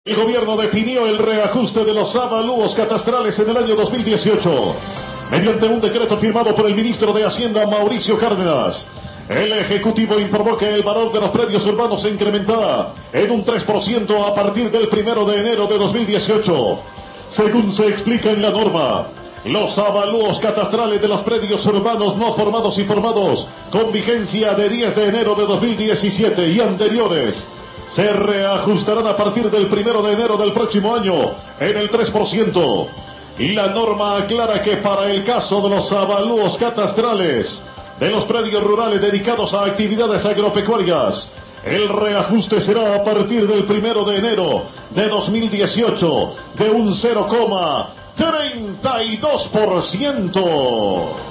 El gobierno definió el reajuste de los avalúos catastrales en el año 2018, mediante un decreto firmado por el ministro de Hacienda, Mauricio Cárdenas. El Ejecutivo informó que el valor de los predios urbanos se incrementará en un 3% a partir del 1 de enero de 2018. Según se explica en la norma, los avalúos catastrales de los predios urbanos no formados y formados con vigencia de 10 de enero de 2017 y anteriores se reajustarán a partir del 1 de enero del próximo año en el 3%. Y la norma aclara que para el caso de los avalúos catastrales de los predios rurales dedicados a actividades agropecuarias, el reajuste será a partir del 1 de enero de 2018 de un 0,32%.